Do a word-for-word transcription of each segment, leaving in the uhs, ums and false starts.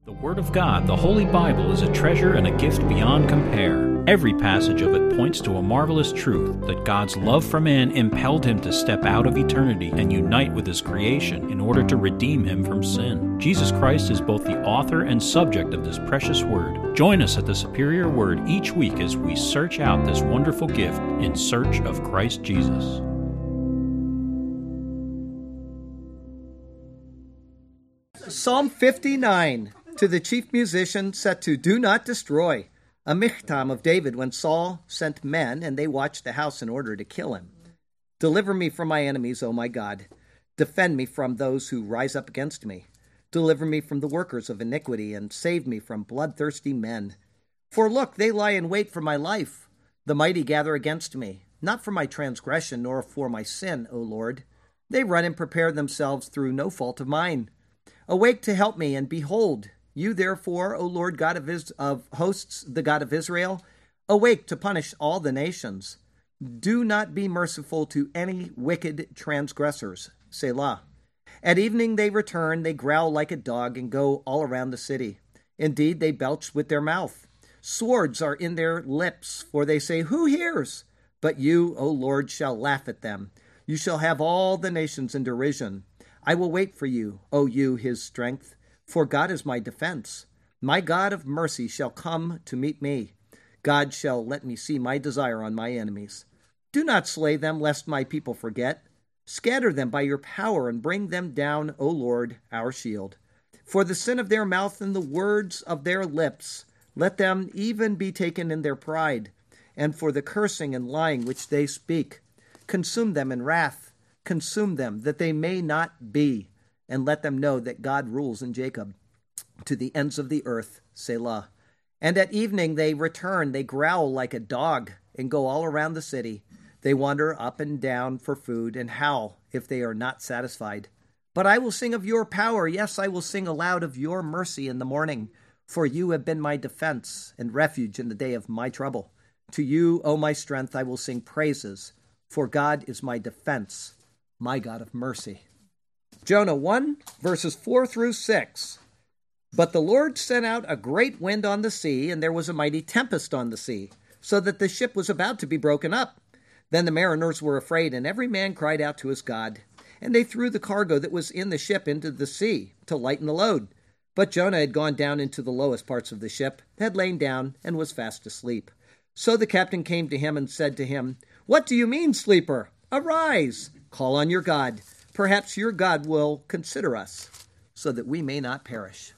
The Word of God, the Holy Bible, is a treasure and a gift beyond compare. Every passage of it points to a marvelous truth that God's love for man impelled him to step out of eternity and unite with his creation in order to redeem him from sin. Jesus Christ is both the author and subject of this precious Word. Join us at the Superior Word each week as we search out this wonderful gift in search of Christ Jesus. Psalm fifty-nine, to the chief musician, set to Do Not Destroy, a michtam of David when Saul sent men and they watched the house in order to kill him. Deliver me from my enemies, O my God. Defend me from those who rise up against me. Deliver me from the workers of iniquity and save me from bloodthirsty men. For look, they lie in wait for my life. The mighty gather against me, not for my transgression nor for my sin, O Lord. They run and prepare themselves through no fault of mine. Awake to help me, and behold, you therefore, O Lord God of, Is- of hosts, the God of Israel, awake to punish all the nations. Do not be merciful to any wicked transgressors. Selah. At evening they return, they growl like a dog, and go all around the city. Indeed, they belch with their mouth. Swords are in their lips, for they say, Who hears? But you, O Lord, shall laugh at them. You shall have all the nations in derision. I will wait for you, O you, his strength, for God is my defense. My God of mercy shall come to meet me. God shall let me see my desire on my enemies. Do not slay them, lest my people forget. Scatter them by your power and bring them down, O Lord, our shield. For the sin of their mouth and the words of their lips, let them even be taken in their pride, and for the cursing and lying which they speak. Consume them in wrath. Consume them, that they may not be, and let them know that God rules in Jacob, to the ends of the earth, Selah. And at evening they return, they growl like a dog, and go all around the city. They wander up and down for food, and howl if they are not satisfied. But I will sing of your power, yes, I will sing aloud of your mercy in the morning, for you have been my defense and refuge in the day of my trouble. To you, O my strength, I will sing praises, for God is my defense, my God of mercy. Jonah one, verses four through six. But the Lord sent out a great wind on the sea, and there was a mighty tempest on the sea, so that the ship was about to be broken up. Then the mariners were afraid, and every man cried out to his God. And they threw the cargo that was in the ship into the sea, to lighten the load. But Jonah had gone down into the lowest parts of the ship, had lain down, and was fast asleep. So the captain came to him and said to him, What do you mean, sleeper? Arise! Call on your God. Perhaps your God will consider us, so that we may not perish.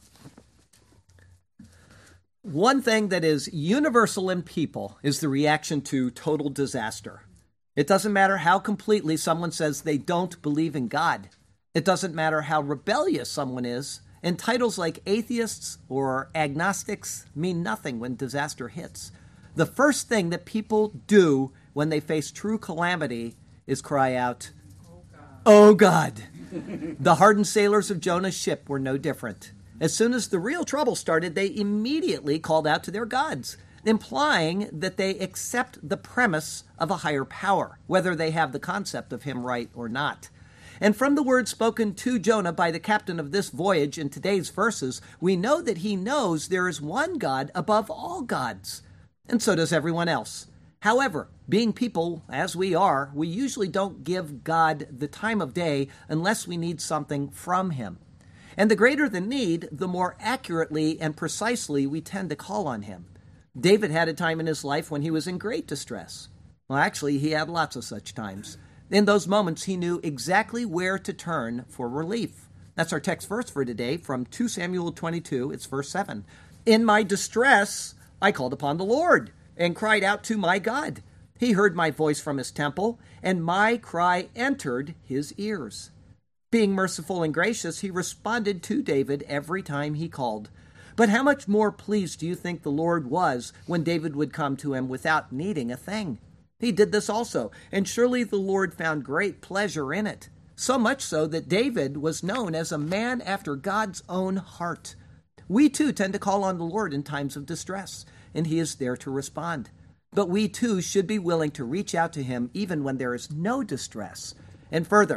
One thing that is universal in people is the reaction to total disaster. It doesn't matter how completely someone says they don't believe in God. It doesn't matter how rebellious someone is, and titles like atheists or agnostics mean nothing when disaster hits. The first thing that people do when they face true calamity is cry out, Oh God! The hardened sailors of Jonah's ship were no different. As soon as the real trouble started, they immediately called out to their gods, implying that they accept the premise of a higher power, whether they have the concept of him right or not. And from the words spoken to Jonah by the captain of this voyage in today's verses, we know that he knows there is one God above all gods, and so does everyone else. However, being people as we are, we usually don't give God the time of day unless we need something from him. And the greater the need, the more accurately and precisely we tend to call on him. David had a time in his life when he was in great distress. Well, actually, he had lots of such times. In those moments, he knew exactly where to turn for relief. That's our text verse for today from Second Samuel twenty-two. It's verse seven. In my distress, I called upon the Lord and cried out to my God. He heard my voice from his temple, and my cry entered his ears. Being merciful and gracious, he responded to David every time he called. But how much more pleased do you think the Lord was when David would come to him without needing a thing? He did this also, and surely the Lord found great pleasure in it. So much so that David was known as a man after God's own heart. We too tend to call on the Lord in times of distress, and he is there to respond. But we too should be willing to reach out to him even when there is no distress. And further,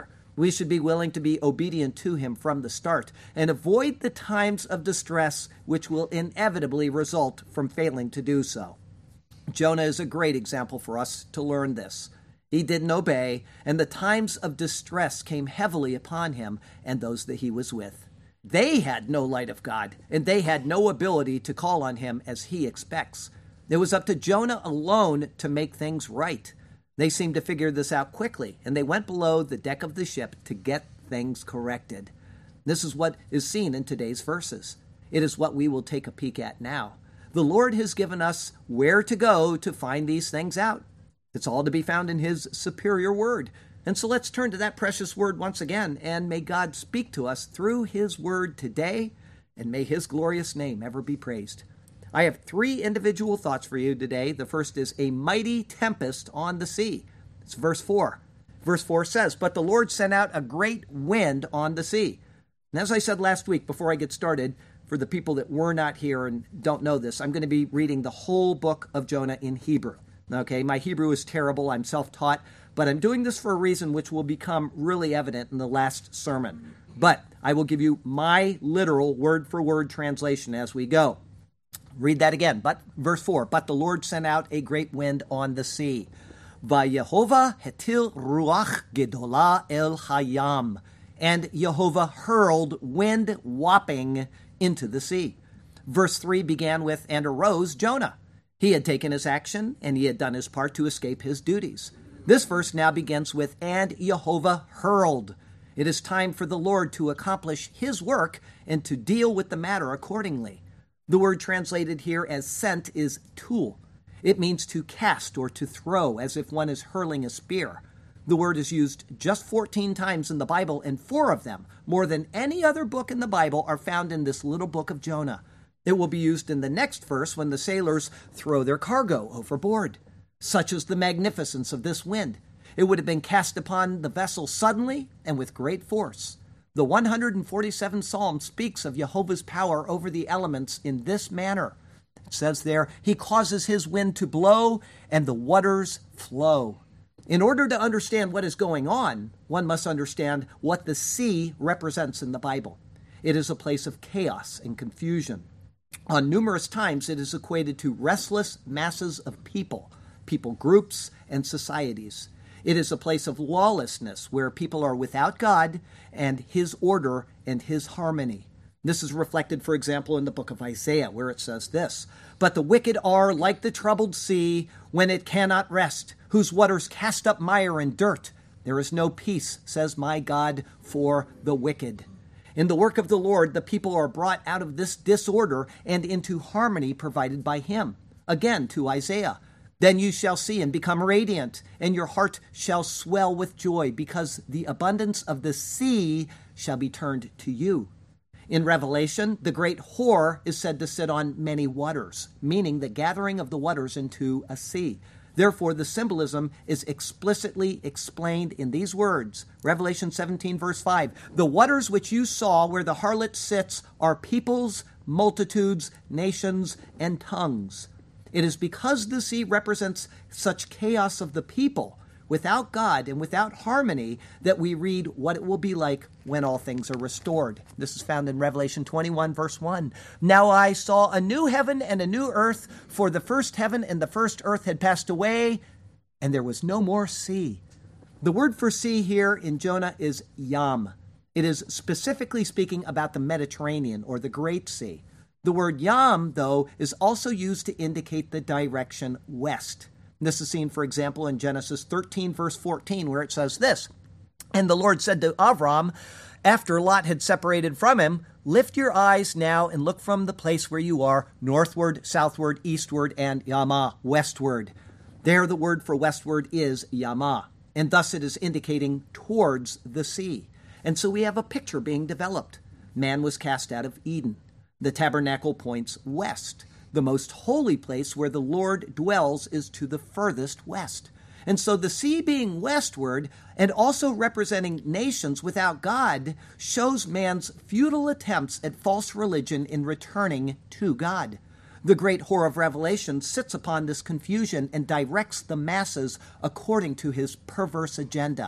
We should be willing to be obedient to him from the start and avoid the times of distress which will inevitably result from failing to do so. Jonah is a great example for us to learn this. He didn't obey, and the times of distress came heavily upon him and those that he was with. They had no light of God, and they had no ability to call on him as he expects. It was up to Jonah alone to make things right. They seemed to figure this out quickly, and they went below the deck of the ship to get things corrected. This is what is seen in today's verses. It is what we will take a peek at now. The Lord has given us where to go to find these things out. It's all to be found in his superior word. And so let's turn to that precious word once again, and may God speak to us through his word today, and may his glorious name ever be praised. I have three individual thoughts for you today. The first is a mighty tempest on the sea. It's verse four. Verse four says, "But the Lord sent out a great wind on the sea." And as I said last week, before I get started, for the people that were not here and don't know this, I'm going to be reading the whole book of Jonah in Hebrew. Okay, my Hebrew is terrible. I'm self-taught, but I'm doing this for a reason which will become really evident in the last sermon. But I will give you my literal word-for-word translation as we go. Read that again. But verse four, "But the Lord sent out a great wind on the sea. Vayehovah hetil ruach gedolah el hayam. And Jehovah hurled wind whopping into the sea." Verse three began with, "And arose Jonah." He had taken his action, and he had done his part to escape his duties. This verse now begins with, "And Jehovah hurled." It is time for the Lord to accomplish his work and to deal with the matter accordingly. The word translated here as sent is tool. It means to cast or to throw, as if one is hurling a spear. The word is used just fourteen times in the Bible, and four of them, more than any other book in the Bible, are found in this little book of Jonah. It will be used in the next verse when the sailors throw their cargo overboard. Such is the magnificence of this wind. It would have been cast upon the vessel suddenly and with great force. The one hundred forty-seventh Psalm speaks of Jehovah's power over the elements in this manner. It says there, "He causes his wind to blow, and the waters flow." In order to understand what is going on, one must understand what the sea represents in the Bible. It is a place of chaos and confusion. On numerous times, it is equated to restless masses of people, people groups, and societies. It is a place of lawlessness where people are without God and his order and his harmony. This is reflected, for example, in the book of Isaiah, where it says this, "But the wicked are like the troubled sea when it cannot rest, whose waters cast up mire and dirt. There is no peace, says my God, for the wicked." In the work of the Lord, the people are brought out of this disorder and into harmony provided by him. Again, to Isaiah, "Then you shall see and become radiant, and your heart shall swell with joy, because the abundance of the sea shall be turned to you." In Revelation, the great whore is said to sit on many waters, meaning the gathering of the waters into a sea. Therefore, the symbolism is explicitly explained in these words. Revelation seventeen, verse five, "The waters which you saw where the harlot sits are peoples, multitudes, nations, and tongues." It is because the sea represents such chaos of the people, without God and without harmony, that we read what it will be like when all things are restored. This is found in Revelation twenty-one, verse one. "Now I saw a new heaven and a new earth, for the first heaven and the first earth had passed away, and there was no more sea." The word for sea here in Jonah is yam. It is specifically speaking about the Mediterranean or the Great Sea. The word yam, though, is also used to indicate the direction west. This is seen, for example, in Genesis thirteen, verse fourteen, where it says this, "And the Lord said to Avram, after Lot had separated from him, lift your eyes now and look from the place where you are, northward, southward, eastward, and Yamah, westward." There the word for westward is Yamah, and thus it is indicating towards the sea. And so we have a picture being developed. Man was cast out of Eden. The tabernacle points west. The most holy place where the Lord dwells is to the furthest west. And so the sea being westward and also representing nations without God shows man's futile attempts at false religion in returning to God. The great whore of Revelation sits upon this confusion and directs the masses according to his perverse agenda.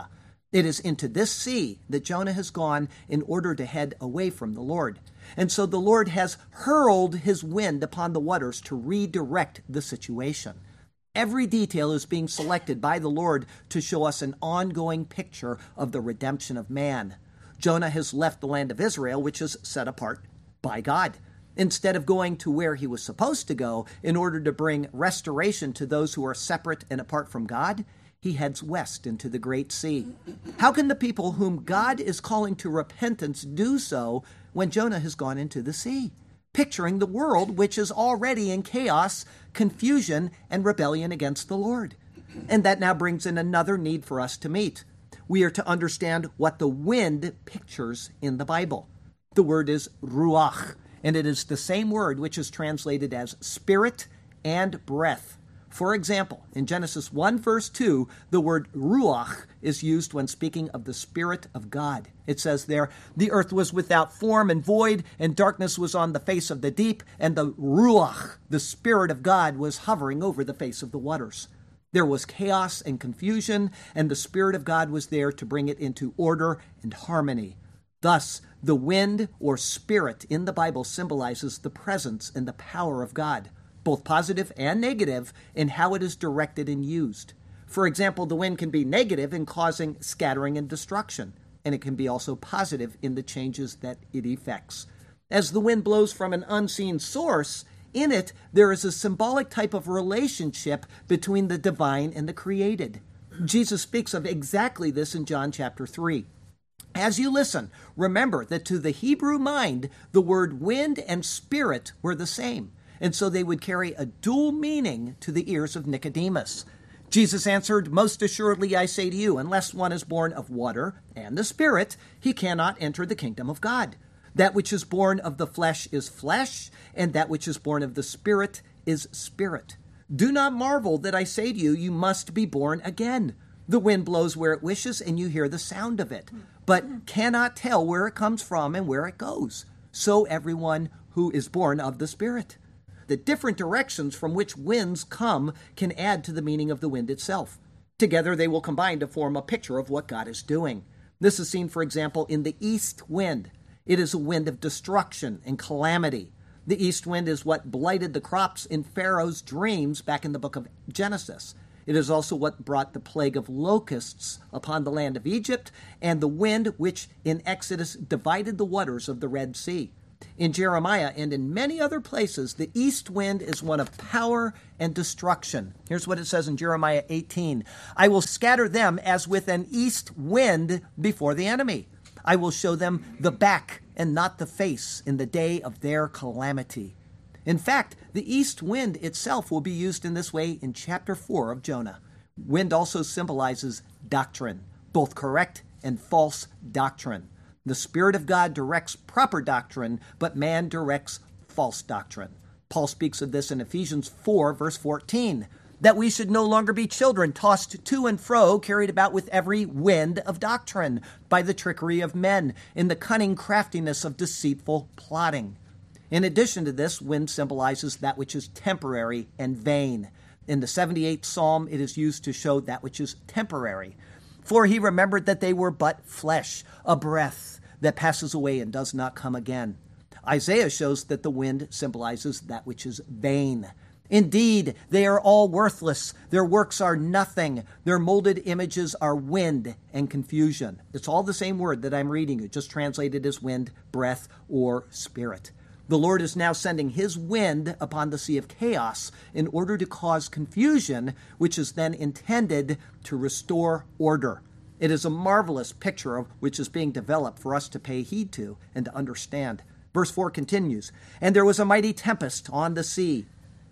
It is into this sea that Jonah has gone in order to head away from the Lord. And so the Lord has hurled his wind upon the waters to redirect the situation. Every detail is being selected by the Lord to show us an ongoing picture of the redemption of man. Jonah has left the land of Israel, which is set apart by God. Instead of going to where he was supposed to go in order to bring restoration to those who are separate and apart from God, he heads west into the great sea. How can the people whom God is calling to repentance do so when Jonah has gone into the sea? Picturing the world which is already in chaos, confusion, and rebellion against the Lord. And that now brings in another need for us to meet. We are to understand what the wind pictures in the Bible. The word is ruach, and it is the same word which is translated as spirit and breath. For example, in Genesis one verse two, the word ruach is used when speaking of the Spirit of God. It says there, the earth was without form and void, and darkness was on the face of the deep, and the ruach, the Spirit of God, was hovering over the face of the waters. There was chaos and confusion, and the Spirit of God was there to bring it into order and harmony. Thus, the wind or spirit in the Bible symbolizes the presence and the power of God, both positive and negative, in how it is directed and used. For example, the wind can be negative in causing scattering and destruction, and it can be also positive in the changes that it effects. As the wind blows from an unseen source, in it there is a symbolic type of relationship between the divine and the created. Jesus speaks of exactly this in John chapter three. As you listen, remember that to the Hebrew mind, the word wind and spirit were the same. And so they would carry a dual meaning to the ears of Nicodemus. Jesus answered, most assuredly I say to you, unless one is born of water and the Spirit, he cannot enter the kingdom of God. That which is born of the flesh is flesh, and that which is born of the Spirit is spirit. Do not marvel that I say to you, you must be born again. The wind blows where it wishes, and you hear the sound of it, but cannot tell where it comes from and where it goes. So everyone who is born of the Spirit. The different directions from which winds come can add to the meaning of the wind itself. Together they will combine to form a picture of what God is doing. This is seen, for example, in the east wind. It is a wind of destruction and calamity. The east wind is what blighted the crops in Pharaoh's dreams back in the book of Genesis. It is also what brought the plague of locusts upon the land of Egypt, and the wind which in Exodus divided the waters of the Red Sea. In Jeremiah and in many other places, the east wind is one of power and destruction. Here's what it says in Jeremiah eighteen. I will scatter them as with an east wind before the enemy. I will show them the back and not the face in the day of their calamity. In fact, the east wind itself will be used in this way in chapter four of Jonah. Wind also symbolizes doctrine, both correct and false doctrine. The Spirit of God directs proper doctrine, but man directs false doctrine. Paul speaks of this in Ephesians four, verse fourteen, that we should no longer be children tossed to and fro, carried about with every wind of doctrine, by the trickery of men, in the cunning craftiness of deceitful plotting. In addition to this, wind symbolizes that which is temporary and vain. In the seventy-eighth Psalm, it is used to show that which is temporary. For he remembered that they were but flesh, a breath that passes away and does not come again. Isaiah shows that the wind symbolizes that which is vain. Indeed, they are all worthless. Their works are nothing. Their molded images are wind and confusion. It's all the same word that I'm reading you, just translated as wind, breath, or spirit. The Lord is now sending his wind upon the sea of chaos in order to cause confusion, which is then intended to restore order. It is a marvelous picture of which is being developed for us to pay heed to and to understand. Verse four continues, and there was a mighty tempest on the sea.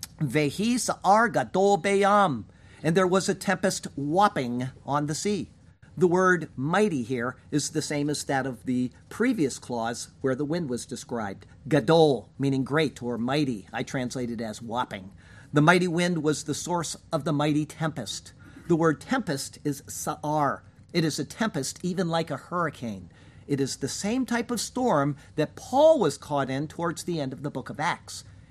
Vehi sa'ar gadol beyam. And there was a tempest whopping on the sea. The word mighty here is the same as that of the previous clause where the wind was described. Gadol, meaning great or mighty. I translate it as whopping. The mighty wind was the source of the mighty tempest. The word tempest is sa'ar. It is a tempest even like a hurricane. It is the same type of storm that Paul was caught in towards the end of the book of Acts.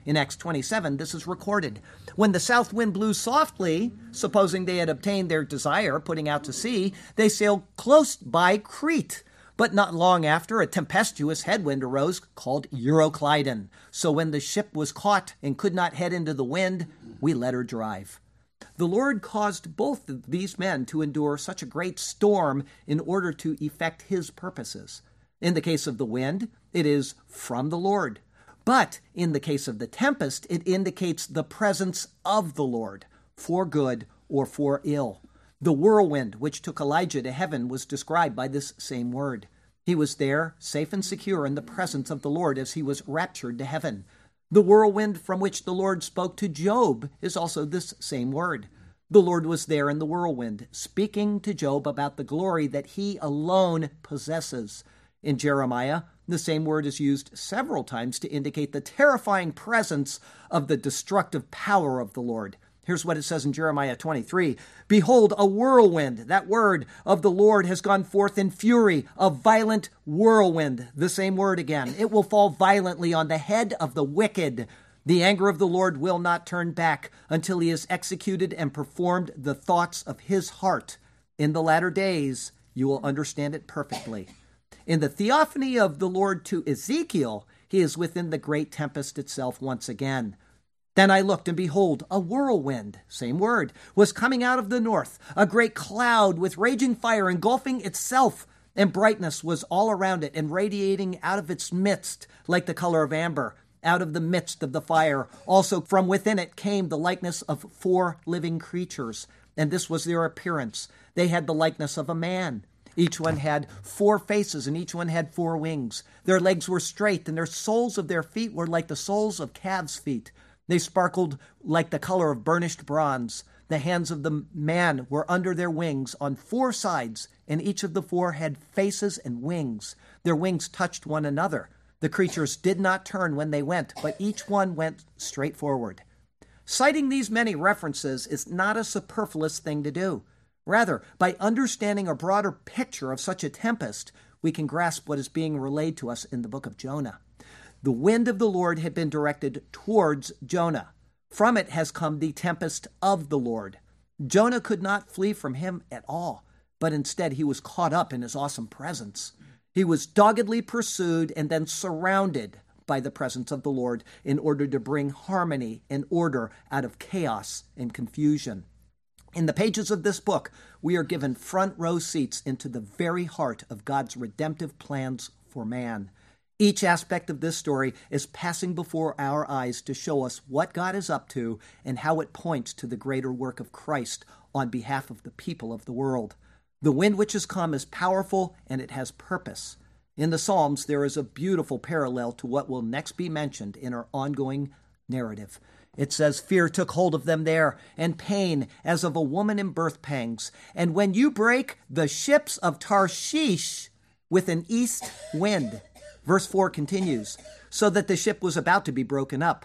In Acts twenty-seven, this is recorded. When the south wind blew softly, supposing they had obtained their desire, putting out to sea, they sailed close by Crete. But not long after, a tempestuous headwind arose called Euroclydon. So when the ship was caught and could not head into the wind, we let her drive. The Lord caused both of these men to endure such a great storm in order to effect his purposes. In the case of the wind, it is from the Lord. But in the case of the tempest, it indicates the presence of the Lord, for good or for ill. The whirlwind which took Elijah to heaven was described by this same word. He was there, safe and secure in the presence of the Lord as he was raptured to heaven. The whirlwind from which the Lord spoke to Job is also this same word. The Lord was there in the whirlwind, speaking to Job about the glory that he alone possesses. In Jeremiah, the same word is used several times to indicate the terrifying presence of the destructive power of the Lord. Here's what it says in Jeremiah twenty-three. Behold, a whirlwind, that word of the Lord has gone forth in fury, a violent whirlwind, the same word again. It will fall violently on the head of the wicked. The anger of the Lord will not turn back until he has executed and performed the thoughts of his heart. In the latter days, you will understand it perfectly. In the theophany of the Lord to Ezekiel, he is within the great tempest itself once again. Then I looked, and behold, a whirlwind, same word, was coming out of the north, a great cloud with raging fire engulfing itself, and brightness was all around it and radiating out of its midst like the color of amber, out of the midst of the fire. Also from within it came the likeness of four living creatures, and this was their appearance. They had the likeness of a man. Each one had four faces, and each one had four wings. Their legs were straight, and their soles of their feet were like the soles of calves' feet. They sparkled like the color of burnished bronze. The hands of the man were under their wings on four sides, and each of the four had faces and wings. Their wings touched one another. The creatures did not turn when they went, but each one went straight forward. Citing these many references is not a superfluous thing to do. Rather, by understanding a broader picture of such a tempest, we can grasp what is being relayed to us in the book of Jonah. The wind of the Lord had been directed towards Jonah. From it has come the tempest of the Lord. Jonah could not flee from him at all, but instead he was caught up in his awesome presence. He was doggedly pursued and then surrounded by the presence of the Lord in order to bring harmony and order out of chaos and confusion. In the pages of this book, we are given front row seats into the very heart of God's redemptive plans for man. Each aspect of this story is passing before our eyes to show us what God is up to and how it points to the greater work of Christ on behalf of the people of the world. The wind which has come is powerful and it has purpose. In the Psalms, there is a beautiful parallel to what will next be mentioned in our ongoing narrative. It says, fear took hold of them there, and pain as of a woman in birth pangs. And when you break the ships of Tarshish with an east wind. Verse four continues, so that the ship was about to be broken up.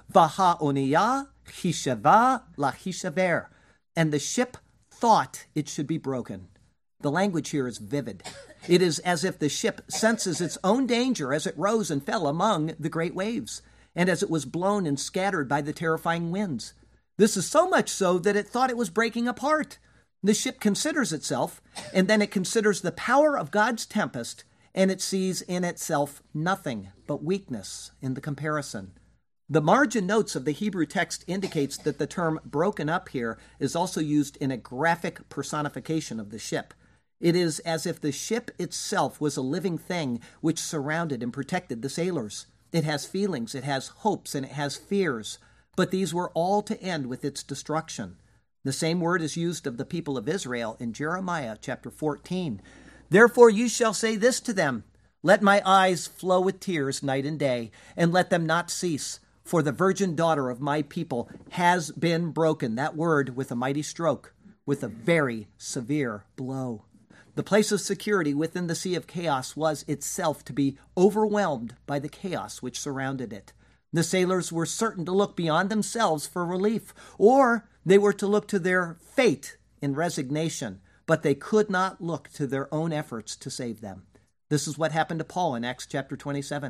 V'ha'oniyah chishava lachishaver. And the ship thought it should be broken. The language here is vivid. It is as if the ship senses its own danger as it rose and fell among the great waves, and as it was blown and scattered by the terrifying winds. This is so much so that it thought it was breaking apart. The ship considers itself, and then it considers the power of God's tempest, and it sees in itself nothing but weakness in the comparison. The margin notes of the Hebrew text indicates that the term broken up here is also used in a graphic personification of the ship. It is as if the ship itself was a living thing which surrounded and protected the sailors. It has feelings, it has hopes, and it has fears, but these were all to end with its destruction. The same word is used of the people of Israel in Jeremiah chapter fourteen. Therefore you shall say this to them, let my eyes flow with tears night and day, and let them not cease. For the virgin daughter of my people has been broken, that word with a mighty stroke, with a very severe blow. The place of security within the sea of chaos was itself to be overwhelmed by the chaos which surrounded it. The sailors were certain to look beyond themselves for relief, or they were to look to their fate in resignation, but they could not look to their own efforts to save them. This is what happened to Paul in Acts chapter twenty-seven.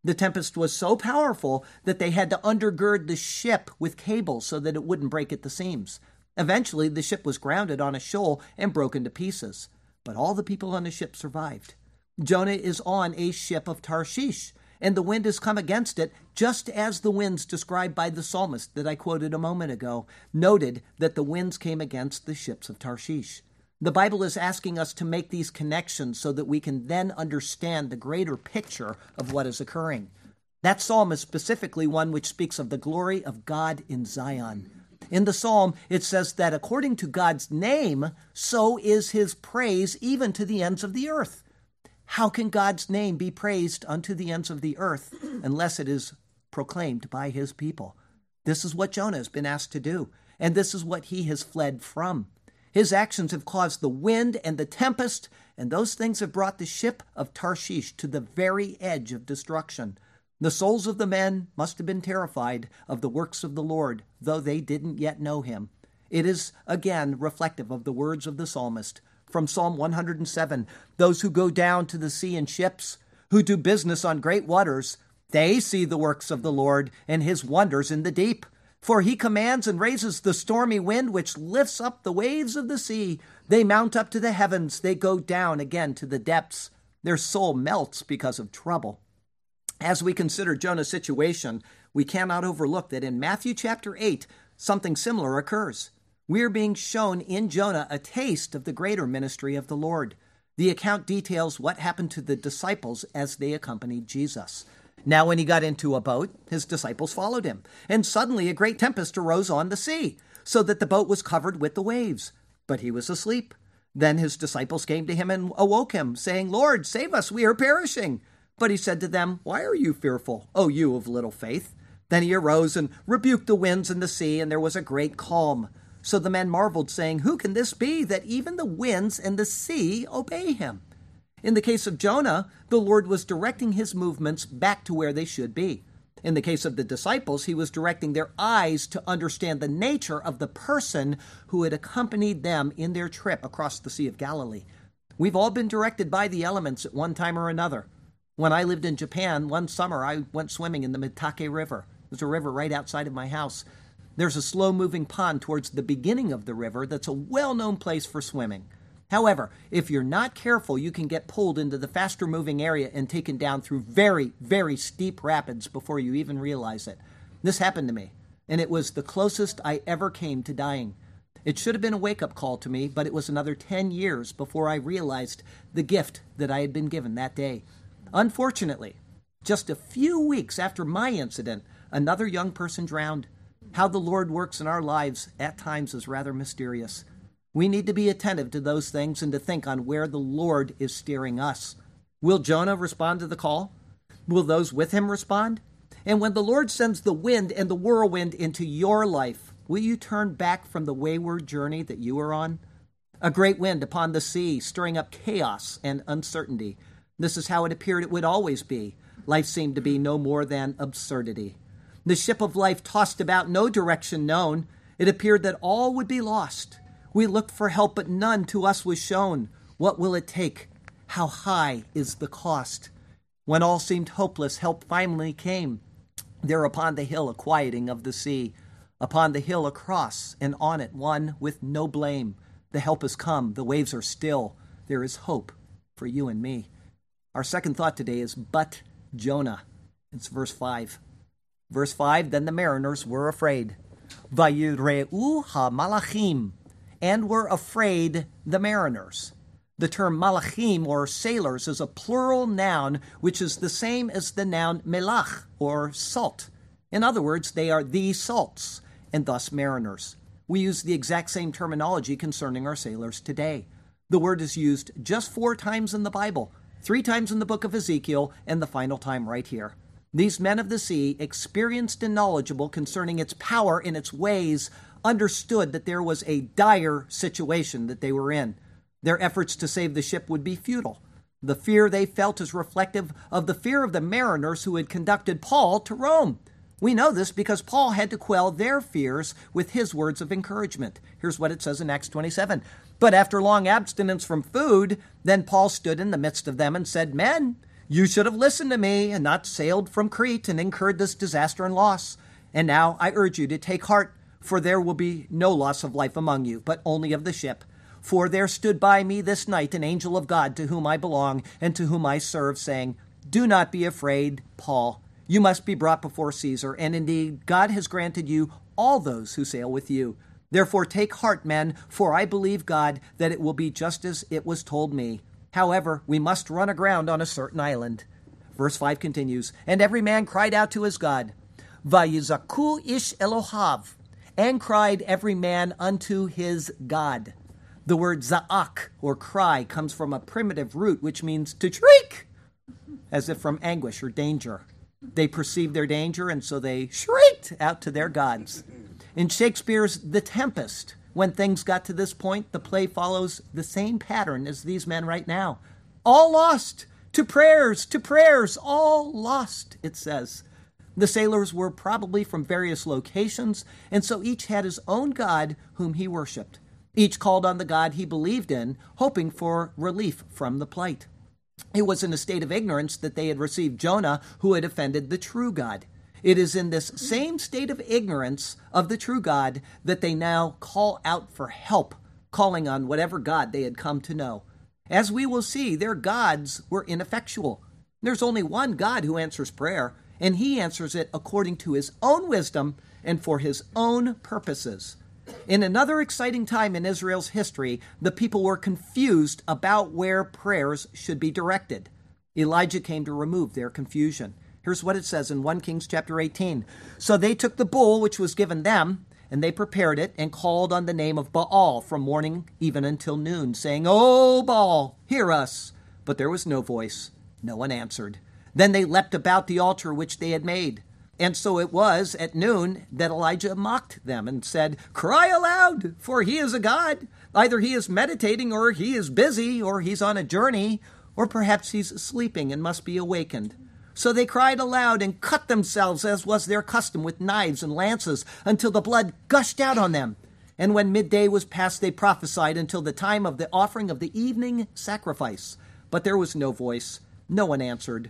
The tempest was so powerful that they had to undergird the ship with cables so that it wouldn't break at the seams. Eventually, the ship was grounded on a shoal and broken to pieces. But all the people on the ship survived. Jonah is on a ship of Tarshish, and the wind has come against it, just as the winds described by the psalmist that I quoted a moment ago noted that the winds came against the ships of Tarshish. The Bible is asking us to make these connections so that we can then understand the greater picture of what is occurring. That psalm is specifically one which speaks of the glory of God in Zion. In the psalm, it says that according to God's name, so is his praise even to the ends of the earth. How can God's name be praised unto the ends of the earth unless it is proclaimed by his people? This is what Jonah has been asked to do, and this is what he has fled from. His actions have caused the wind and the tempest, and those things have brought the ship of Tarshish to the very edge of destruction. The souls of the men must have been terrified of the works of the Lord, though they didn't yet know him. It is, again, reflective of the words of the psalmist from Psalm one hundred seven. Those who go down to the sea in ships, who do business on great waters, they see the works of the Lord and his wonders in the deep. For he commands and raises the stormy wind, which lifts up the waves of the sea. They mount up to the heavens. They go down again to the depths. Their soul melts because of trouble. As we consider Jonah's situation, we cannot overlook that in Matthew chapter eight, something similar occurs. We are being shown in Jonah a taste of the greater ministry of the Lord. The account details what happened to the disciples as they accompanied Jesus. Now when he got into a boat, his disciples followed him, and suddenly a great tempest arose on the sea, so that the boat was covered with the waves. But he was asleep. Then his disciples came to him and awoke him, saying, Lord, save us, we are perishing. But he said to them, Why are you fearful, O you of little faith? Then he arose and rebuked the winds and the sea, and there was a great calm. So the men marveled, saying, Who can this be, that even the winds and the sea obey him? In the case of Jonah, the Lord was directing his movements back to where they should be. In the case of the disciples, he was directing their eyes to understand the nature of the person who had accompanied them in their trip across the Sea of Galilee. We've all been directed by the elements at one time or another. When I lived in Japan, one summer I went swimming in the Mitake River. There's a river right outside of my house. There's a slow-moving pond towards the beginning of the river that's a well-known place for swimming. However, if you're not careful, you can get pulled into the faster-moving area and taken down through very, very steep rapids before you even realize it. This happened to me, and it was the closest I ever came to dying. It should have been a wake-up call to me, but it was another ten years before I realized the gift that I had been given that day. Unfortunately, just a few weeks after my incident, another young person drowned. How the Lord works in our lives at times is rather mysterious. We need to be attentive to those things and to think on where the Lord is steering us. Will Jonah respond to the call? Will those with him respond? And when the Lord sends the wind and the whirlwind into your life, will you turn back from the wayward journey that you are on? A great wind upon the sea, stirring up chaos and uncertainty. This is how it appeared it would always be. Life seemed to be no more than absurdity. The ship of life tossed about, no direction known. It appeared that all would be lost. We looked for help, but none to us was shown. What will it take? How high is the cost? When all seemed hopeless, help finally came. There upon the hill a quieting of the sea. Upon the hill a cross, and on it one with no blame. The help has come, the waves are still. There is hope for you and me. Our second thought today is, but Jonah. It's verse five. Verse five, then the mariners were afraid. Vayireu ha-malachim, and were afraid the mariners. The term malachim, or sailors, is a plural noun, which is the same as the noun melach, or salt. In other words, they are the salts, and thus mariners. We use the exact same terminology concerning our sailors today. The word is used just four times in the Bible, three times in the book of Ezekiel, and the final time right here. These men of the sea, experienced and knowledgeable concerning its power and its ways, understood that there was a dire situation that they were in. Their efforts to save the ship would be futile. The fear they felt is reflective of the fear of the mariners who had conducted Paul to Rome. We know this because Paul had to quell their fears with his words of encouragement. Here's what it says in Acts twenty-seven. But after long abstinence from food, then Paul stood in the midst of them and said, Men, You should have listened to me and not sailed from Crete and incurred this disaster and loss. And now I urge you to take heart, for there will be no loss of life among you, but only of the ship. For there stood by me this night an angel of God to whom I belong and to whom I serve, saying, Do not be afraid, Paul. You must be brought before Caesar, and indeed God has granted you all those who sail with you. Therefore take heart, men, for I believe God that it will be just as it was told me. However, we must run aground on a certain island. Verse five continues, And every man cried out to his God, Vayizaku ish Elohav, and cried every man unto his God. The word za'ak, or cry, comes from a primitive root which means to shriek, as if from anguish or danger. They perceived their danger, and so they shrieked out to their gods. In Shakespeare's The Tempest, when things got to this point, the play follows the same pattern as these men right now. All lost, to prayers, to prayers, all lost, it says. The sailors were probably from various locations, and so each had his own god whom he worshipped. Each called on the God he believed in, hoping for relief from the plight. It was in a state of ignorance that they had received Jonah, who had offended the true God. It is in this same state of ignorance of the true God that they now call out for help, calling on whatever God they had come to know. As we will see, their gods were ineffectual. There's only one God who answers prayer, and he answers it according to his own wisdom and for his own purposes. In another exciting time in Israel's history, the people were confused about where prayers should be directed. Elijah came to remove their confusion. Here's what it says in First Kings chapter eighteen. So they took the bull which was given them, and they prepared it, and called on the name of Baal from morning even until noon, saying, O Baal, hear us. But there was no voice. No one answered. Then they leapt about the altar which they had made. And so it was at noon that Elijah mocked them and said, Cry aloud, for he is a god. Either he is meditating, or he is busy, or he's on a journey, or perhaps he's sleeping and must be awakened. So they cried aloud and cut themselves, as was their custom, with knives and lances, until the blood gushed out on them. And when midday was past, they prophesied until the time of the offering of the evening sacrifice. But there was no voice. No one answered.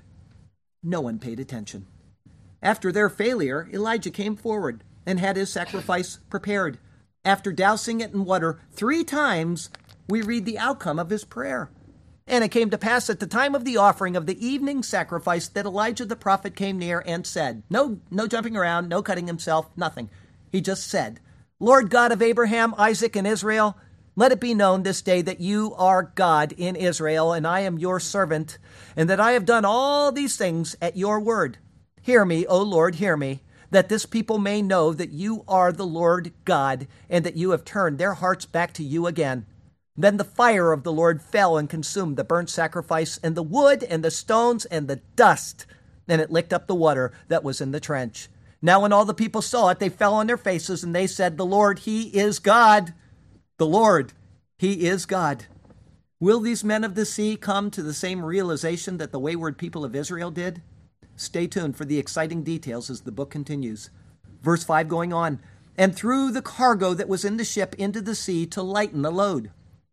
No one paid attention. After their failure, Elijah came forward and had his sacrifice prepared. After dousing it in water three times, we read the outcome of his prayer. And it came to pass at the time of the offering of the evening sacrifice that Elijah the prophet came near and said, no, no jumping around, no cutting himself, nothing. He just said, Lord God of Abraham, Isaac, and Israel, let it be known this day that you are God in Israel, and I am your servant, and that I have done all these things at your word. Hear me, O Lord, hear me, that this people may know that you are the Lord God, and that you have turned their hearts back to you again. Then the fire of the Lord fell and consumed the burnt sacrifice, and the wood, and the stones, and the dust, and it licked up the water that was in the trench. Now when all the people saw it, they fell on their faces, and they said, The Lord, he is God. The Lord, he is God. Will these men of the sea come to the same realization that the wayward people of Israel did? Stay tuned for the exciting details as the book continues. Verse five going on, And threw the cargo that was in the ship into the sea to lighten the load.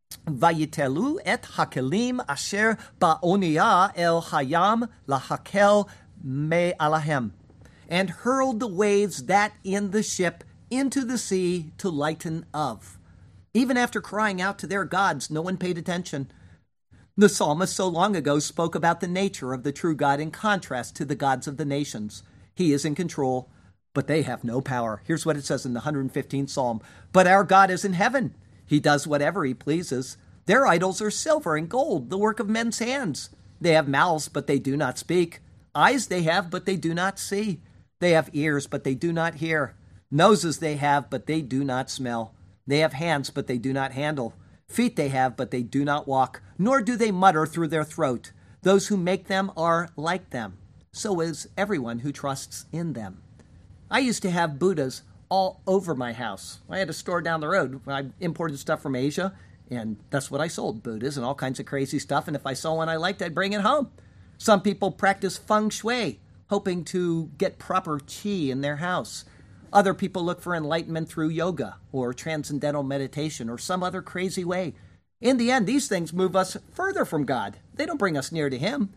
Vayitelu et hakelim asher ba'oniyah el hayam lahakel me alahem, and hurled the waves that in the ship into the sea to lighten of. Even after crying out to their gods, no one paid attention. The psalmist so long ago spoke about the nature of the true God in contrast to the gods of the nations. He is in control, but they have no power. Here's what it says in the one hundred fifteenth Psalm. But our God is in heaven. He does whatever he pleases. Their idols are silver and gold, the work of men's hands. They have mouths, but they do not speak. Eyes they have, but they do not see. They have ears, but they do not hear. Noses they have, but they do not smell. They have hands, but they do not handle. Feet they have, but they do not walk, nor do they mutter through their throat. Those who make them are like them. So is everyone who trusts in them. I used to have Buddhas all over my house. I had a store down the road. I imported stuff from Asia, and that's what I sold, Buddhas and all kinds of crazy stuff. And if I saw one I liked, I'd bring it home. Some people practice feng shui, hoping to get proper qi in their house. Other people look for enlightenment through yoga or transcendental meditation or some other crazy way. In the end, these things move us further from God. They don't bring us near to him.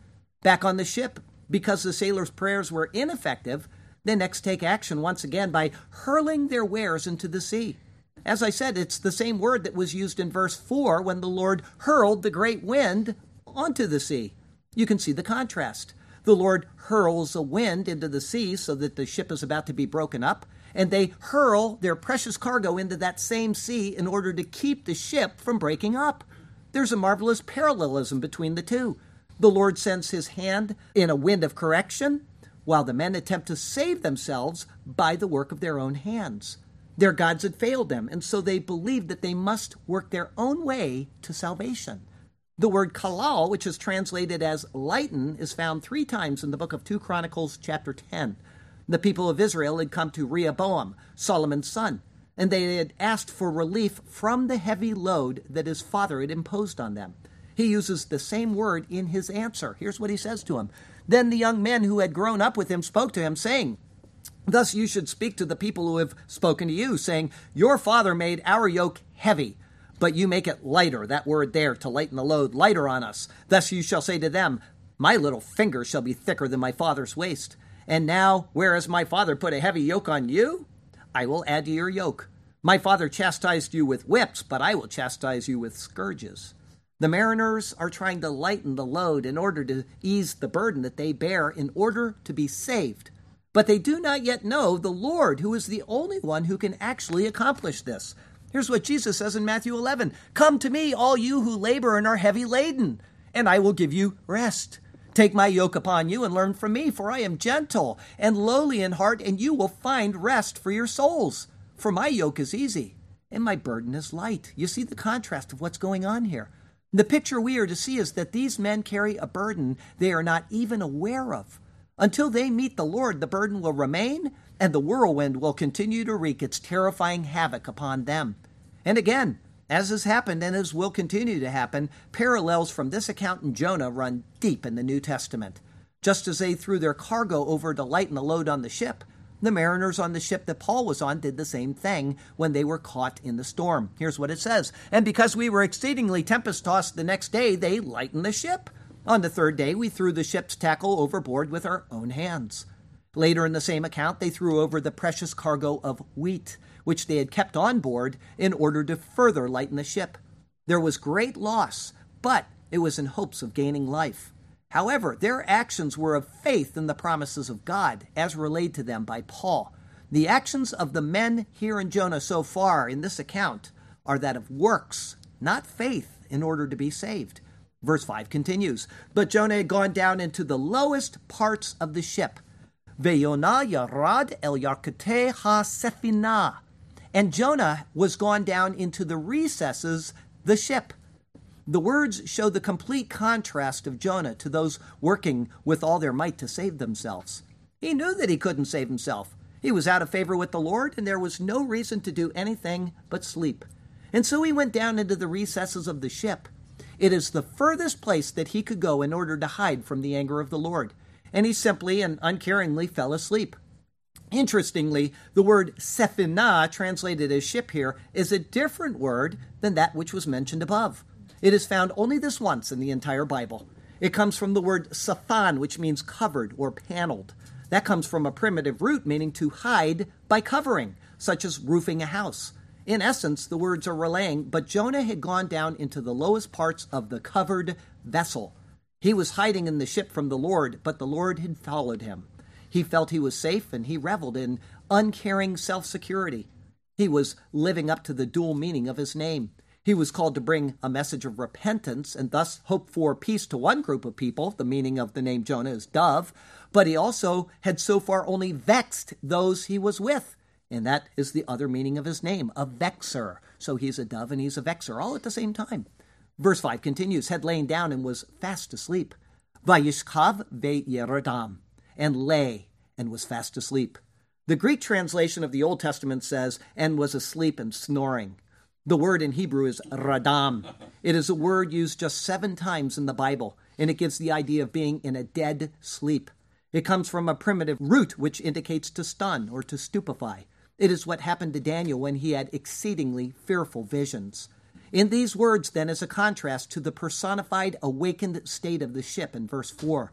Back on the ship, because the sailors' prayers were ineffective, they next take action once again by hurling their wares into the sea. As I said, it's the same word that was used in verse four when the Lord hurled the great wind onto the sea. You can see the contrast. The Lord hurls a wind into the sea so that the ship is about to be broken up, and they hurl their precious cargo into that same sea in order to keep the ship from breaking up. There's a marvelous parallelism between the two. The Lord sends his hand in a wind of correction, while the men attempt to save themselves by the work of their own hands. Their gods had failed them, and so they believed that they must work their own way to salvation. The word kalal, which is translated as lighten, is found three times in the book of Second Chronicles chapter ten. The people of Israel had come to Rehoboam, Solomon's son, and they had asked for relief from the heavy load that his father had imposed on them. He uses the same word in his answer. Here's what he says to him. Then the young men who had grown up with him spoke to him, saying, Thus you should speak to the people who have spoken to you, saying, Your father made our yoke heavy, but you make it lighter, that word there, to lighten the load, lighter on us. Thus you shall say to them, My little finger shall be thicker than my father's waist. And now, whereas my father put a heavy yoke on you, I will add to your yoke. My father chastised you with whips, but I will chastise you with scourges. The mariners are trying to lighten the load in order to ease the burden that they bear in order to be saved. But they do not yet know the Lord, who is the only one who can actually accomplish this. Here's what Jesus says in Matthew eleven. Come to me, all you who labor and are heavy laden, and I will give you rest. Take my yoke upon you and learn from me, for I am gentle and lowly in heart, and you will find rest for your souls. For my yoke is easy, and my burden is light. You see the contrast of what's going on here. The picture we are to see is that these men carry a burden they are not even aware of. Until they meet the Lord, the burden will remain, and the whirlwind will continue to wreak its terrifying havoc upon them. And again, as has happened and as will continue to happen, parallels from this account in Jonah run deep in the New Testament. Just as they threw their cargo over to lighten the load on the ship, the mariners on the ship that Paul was on did the same thing when they were caught in the storm. Here's what it says. And because we were exceedingly tempest-tossed the next day, they lightened the ship. On the third day, we threw the ship's tackle overboard with our own hands. Later in the same account, they threw over the precious cargo of wheat, which they had kept on board in order to further lighten the ship. There was great loss, but it was in hopes of gaining life. However, their actions were of faith in the promises of God, as relayed to them by Paul. The actions of the men here in Jonah so far in this account are that of works, not faith, in order to be saved. Verse five continues, But Jonah had gone down into the lowest parts of the ship. Ve'yonah yarad el yarkateh ha-sefinah. And Jonah was gone down into the recesses, the ship. The words show the complete contrast of Jonah to those working with all their might to save themselves. He knew that he couldn't save himself. He was out of favor with the Lord, and there was no reason to do anything but sleep. And so he went down into the recesses of the ship. It is the furthest place that he could go in order to hide from the anger of the Lord. And he simply and uncaringly fell asleep. Interestingly, the word sefinah, translated as ship here, is a different word than that which was mentioned above. It is found only this once in the entire Bible. It comes from the word saphan, which means covered or paneled. That comes from a primitive root meaning to hide by covering, such as roofing a house. In essence, the words are relaying, but Jonah had gone down into the lowest parts of the covered vessel. He was hiding in the ship from the Lord, but the Lord had followed him. He felt he was safe, and he reveled in uncaring self-security. He was living up to the dual meaning of his name. He was called to bring a message of repentance and thus hope for peace to one group of people. The meaning of the name Jonah is dove. But he also had so far only vexed those he was with. And that is the other meaning of his name, a vexer. So he's a dove and he's a vexer, all at the same time. Verse five continues, had lain down and was fast asleep. Vayishkav ve'yeradam, and lay and was fast asleep. The Greek translation of the Old Testament says, and was asleep and snoring. The word in Hebrew is radam. It is a word used just seven times in the Bible, and it gives the idea of being in a dead sleep. It comes from a primitive root which indicates to stun or to stupefy. It is what happened to Daniel when he had exceedingly fearful visions. In these words, then, is a contrast to the personified awakened state of the ship in verse four.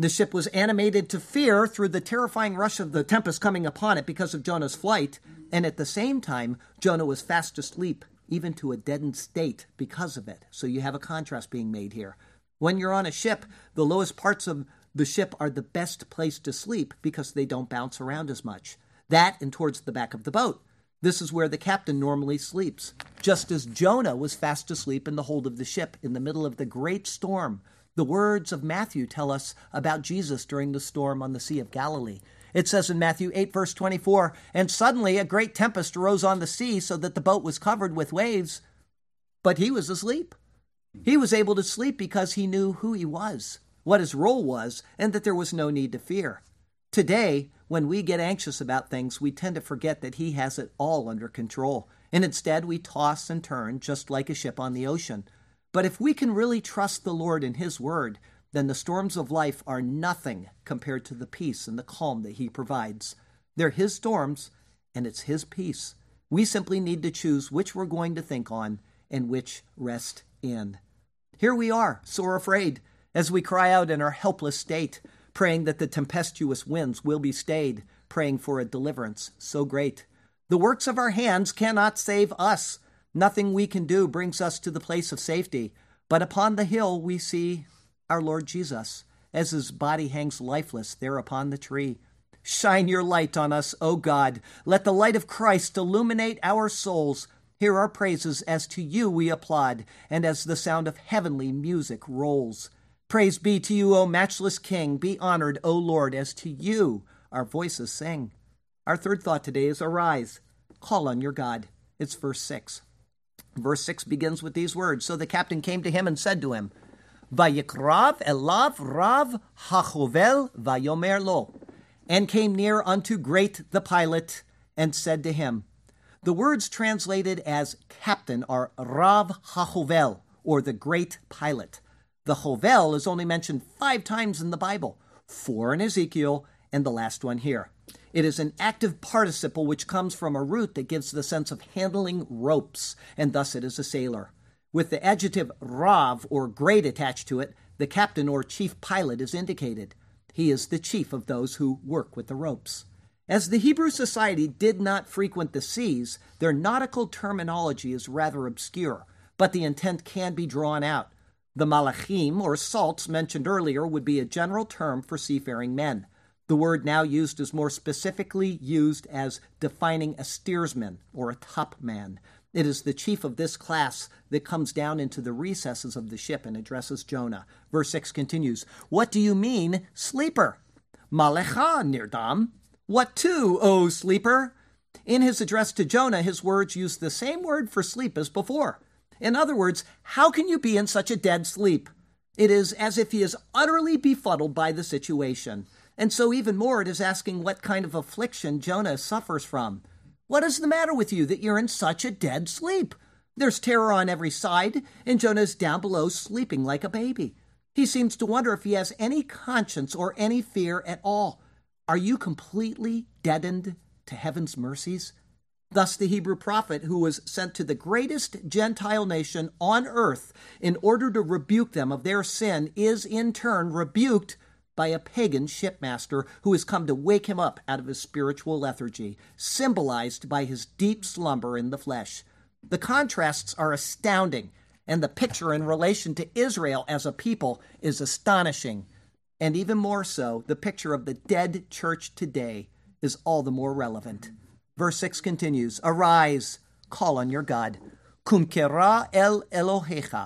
The ship was animated to fear through the terrifying rush of the tempest coming upon it because of Jonah's flight, and at the same time, Jonah was fast asleep, even to a deadened state because of it. So you have a contrast being made here. When you're on a ship, the lowest parts of the ship are the best place to sleep because they don't bounce around as much. That and towards the back of the boat. This is where the captain normally sleeps, just as Jonah was fast asleep in the hold of the ship in the middle of the great storm. The words of Matthew tell us about Jesus during the storm on the Sea of Galilee. It says in Matthew eight, verse twenty-four, "And suddenly a great tempest arose on the sea so that the boat was covered with waves, but he was asleep." He was able to sleep because he knew who he was, what his role was, and that there was no need to fear. Today, when we get anxious about things, we tend to forget that he has it all under control, and instead we toss and turn just like a ship on the ocean. But if we can really trust the Lord in his word, then the storms of life are nothing compared to the peace and the calm that he provides. They're his storms, and it's his peace. We simply need to choose which we're going to think on and which rest in. Here we are, sore afraid, as we cry out in our helpless state, praying that the tempestuous winds will be stayed, praying for a deliverance so great. The works of our hands cannot save us. Nothing we can do brings us to the place of safety. But upon the hill we see our Lord Jesus, as his body hangs lifeless there upon the tree. Shine your light on us, O God. Let the light of Christ illuminate our souls. Hear our praises as to you we applaud, and as the sound of heavenly music rolls. Praise be to you, O matchless King. Be honored, O Lord, as to you our voices sing. Our third thought today is arise, call on your God. It's verse six. Verse six begins with these words. So the captain came to him and said to him, Vayikrav elav Rav Hachovel vayomer lo, and came near unto great the pilot, and said to him. The words translated as captain are Rav Hachovel, or the great pilot. The Chovel is only mentioned five times in the Bible, four in Ezekiel, and the last one here. It is an active participle which comes from a root that gives the sense of handling ropes, and thus it is a sailor. With the adjective Rav, or great, attached to it, the captain or chief pilot is indicated. He is the chief of those who work with the ropes. As the Hebrew society did not frequent the seas, their nautical terminology is rather obscure, but the intent can be drawn out. The malachim, or salts, mentioned earlier would be a general term for seafaring men. The word now used is more specifically used as defining a steersman or a topman. It is the chief of this class that comes down into the recesses of the ship and addresses Jonah. Verse six continues, What do you mean, sleeper? Malecha nirdam. What to, O sleeper? In his address to Jonah, his words use the same word for sleep as before. In other words, how can you be in such a dead sleep? It is as if he is utterly befuddled by the situation. And so even more, it is asking what kind of affliction Jonah suffers from. What is the matter with you that you're in such a dead sleep? There's terror on every side, and Jonah is down below sleeping like a baby. He seems to wonder if he has any conscience or any fear at all. Are you completely deadened to heaven's mercies? Thus the Hebrew prophet, who was sent to the greatest Gentile nation on earth in order to rebuke them of their sin, is in turn rebuked by a pagan shipmaster who has come to wake him up out of his spiritual lethargy, symbolized by his deep slumber in the flesh. The contrasts are astounding, and the picture in relation to Israel as a people is astonishing. And even more so, the picture of the dead church today is all the more relevant. Verse six continues, Arise, call on your God. Kum kera el Elohecha.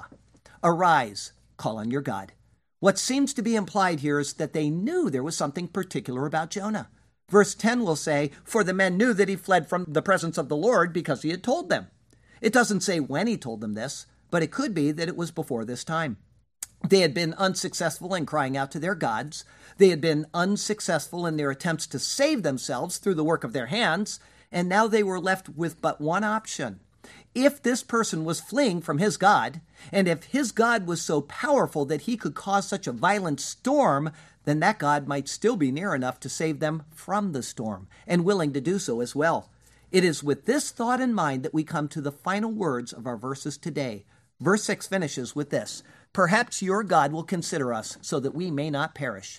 Arise, call on your God. What seems to be implied here is that they knew there was something particular about Jonah. Verse ten will say, For the men knew that he fled from the presence of the Lord because he had told them. It doesn't say when he told them this, but it could be that it was before this time. They had been unsuccessful in crying out to their gods. They had been unsuccessful in their attempts to save themselves through the work of their hands, and now they were left with but one option. If this person was fleeing from his God, and if his God was so powerful that he could cause such a violent storm, then that God might still be near enough to save them from the storm, and willing to do so as well. It is with this thought in mind that we come to the final words of our verses today. Verse six finishes with this, Perhaps your God will consider us so that we may not perish.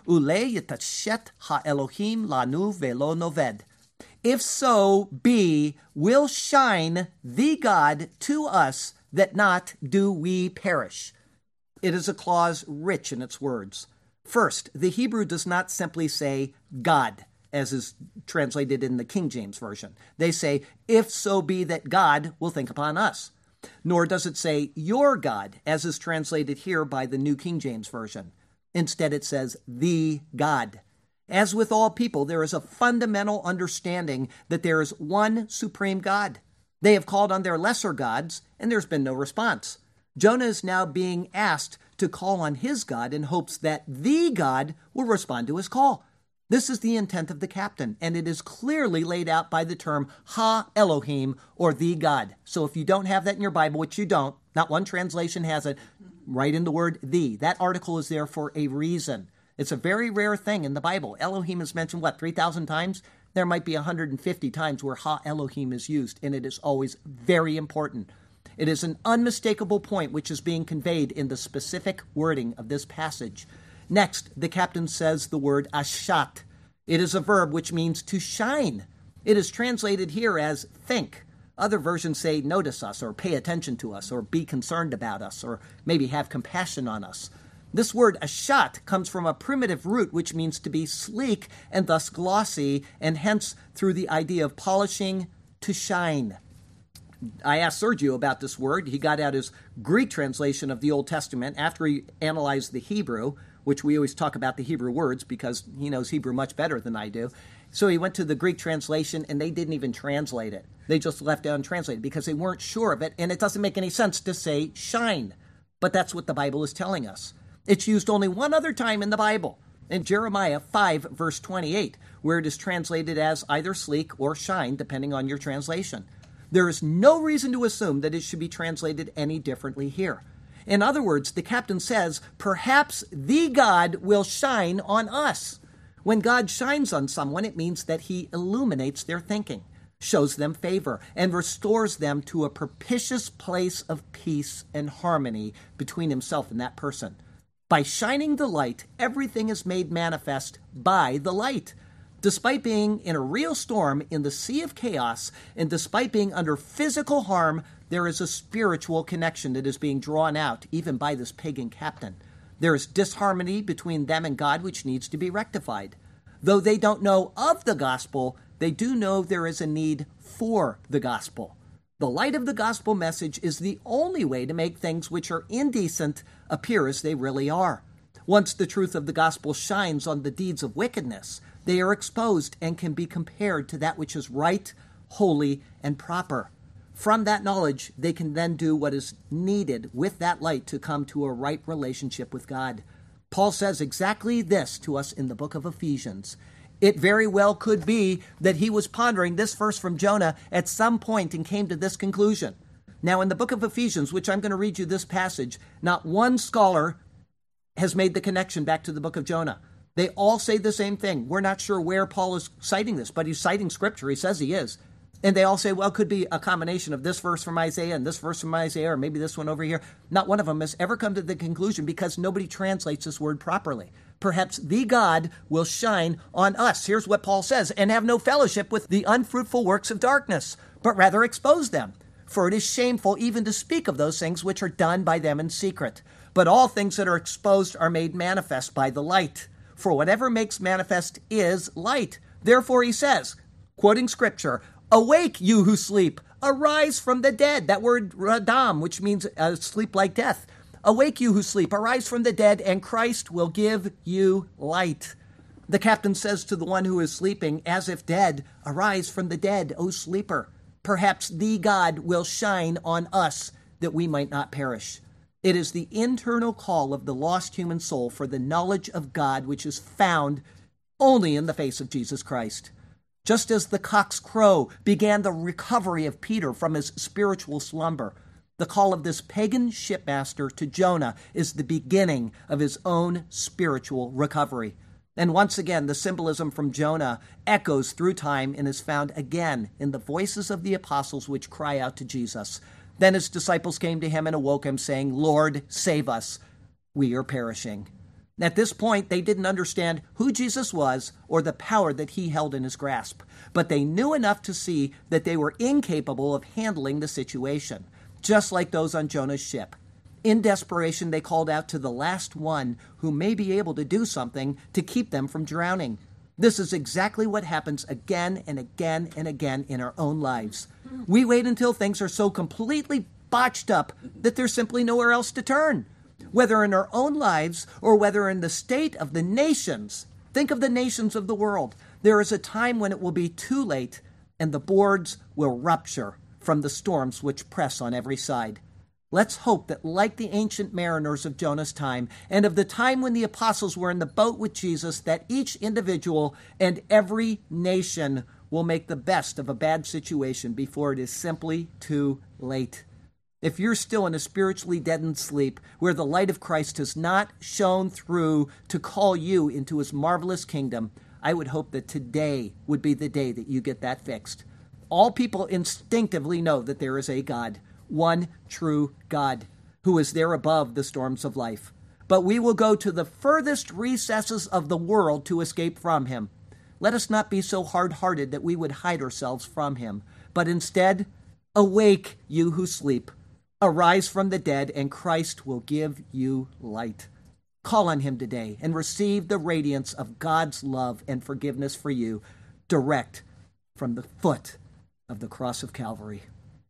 ule yitashet ha-Elohim lanu velo noved. If so be will shine the God to us, that not do we perish. It is a clause rich in its words. First, the Hebrew does not simply say God, as is translated in the King James Version. They say, if so be that God will think upon us. Nor does it say your God, as is translated here by the New King James Version. Instead, it says the God. As with all people, there is a fundamental understanding that there is one supreme God. They have called on their lesser gods, and there's been no response. Jonah is now being asked to call on his God in hopes that the God will respond to his call. This is the intent of the captain, and it is clearly laid out by the term Ha-Elohim, or the God. So if you don't have that in your Bible, which you don't, not one translation has it, write in the word the. That article is there for a reason. It's a very rare thing in the Bible. Elohim is mentioned, what, three thousand times? There might be one hundred fifty times where Ha-Elohim is used, and it is always very important. It is an unmistakable point which is being conveyed in the specific wording of this passage. Next, the captain says the word ashat. It is a verb which means to shine. It is translated here as think. Other versions say notice us, or pay attention to us, or be concerned about us, or maybe have compassion on us. This word ashat comes from a primitive root which means to be sleek and thus glossy, and hence through the idea of polishing, to shine. I asked Sergio about this word. He got out his Greek translation of the Old Testament after he analyzed the Hebrew, which we always talk about the Hebrew words because he knows Hebrew much better than I do. So he went to the Greek translation, and they didn't even translate it. They just left it untranslated because they weren't sure of it, and it doesn't make any sense to say shine. But that's what the Bible is telling us. It's used only one other time in the Bible, in Jeremiah five, verse twenty-eight, where it is translated as either sleek or shine, depending on your translation. There is no reason to assume that it should be translated any differently here. In other words, the captain says, perhaps the God will shine on us. When God shines on someone, it means that he illuminates their thinking, shows them favor, and restores them to a propitious place of peace and harmony between himself and that person. By shining the light, everything is made manifest by the light. Despite being in a real storm in the sea of chaos, and despite being under physical harm, there is a spiritual connection that is being drawn out, even by this pagan captain. There is disharmony between them and God, which needs to be rectified. Though they don't know of the gospel, they do know there is a need for the gospel. The light of the gospel message is the only way to make things which are indecent appear as they really are. Once the truth of the gospel shines on the deeds of wickedness, they are exposed and can be compared to that which is right, holy, and proper. From that knowledge, they can then do what is needed with that light to come to a right relationship with God. Paul says exactly this to us in the book of Ephesians. It very well could be that he was pondering this verse from Jonah at some point and came to this conclusion. Now, in the book of Ephesians, which I'm going to read you this passage, not one scholar has made the connection back to the book of Jonah. They all say the same thing. We're not sure where Paul is citing this, but he's citing Scripture. He says he is. And they all say, well, it could be a combination of this verse from Isaiah and this verse from Isaiah, or maybe this one over here. Not one of them has ever come to the conclusion because nobody translates this word properly. Perhaps the God will shine on us. Here's what Paul says, and have no fellowship with the unfruitful works of darkness, but rather expose them. For it is shameful even to speak of those things which are done by them in secret. But all things that are exposed are made manifest by the light. For whatever makes manifest is light. Therefore he says, quoting Scripture, awake, you who sleep, arise from the dead. That word radam, which means uh, sleep like death. Awake, you who sleep, arise from the dead, and Christ will give you light. The captain says to the one who is sleeping, as if dead, arise from the dead, O sleeper. Perhaps the God will shine on us that we might not perish. It is the internal call of the lost human soul for the knowledge of God, which is found only in the face of Jesus Christ. Just as the cock's crow began the recovery of Peter from his spiritual slumber, the call of this pagan shipmaster to Jonah is the beginning of his own spiritual recovery. And once again, the symbolism from Jonah echoes through time and is found again in the voices of the apostles which cry out to Jesus. Then his disciples came to him and awoke him, saying, Lord, save us. We are perishing. At this point, they didn't understand who Jesus was or the power that he held in his grasp, but they knew enough to see that they were incapable of handling the situation, just like those on Jonah's ship. In desperation, they called out to the last one who may be able to do something to keep them from drowning. This is exactly what happens again and again and again in our own lives. We wait until things are so completely botched up that there's simply nowhere else to turn. Whether in our own lives or whether in the state of the nations, think of the nations of the world. There is a time when it will be too late and the boards will rupture from the storms which press on every side. Let's hope that, like the ancient mariners of Jonah's time and of the time when the apostles were in the boat with Jesus, that each individual and every nation will make the best of a bad situation before it is simply too late. If you're still in a spiritually deadened sleep where the light of Christ has not shone through to call you into his marvelous kingdom, I would hope that today would be the day that you get that fixed. All people instinctively know that there is a God, one true God, who is there above the storms of life. But we will go to the furthest recesses of the world to escape from him. Let us not be so hard-hearted that we would hide ourselves from him, but instead, awake, you who sleep. Arise from the dead, and Christ will give you light. Call on him today and receive the radiance of God's love and forgiveness for you, direct from the foot of the cross of Calvary.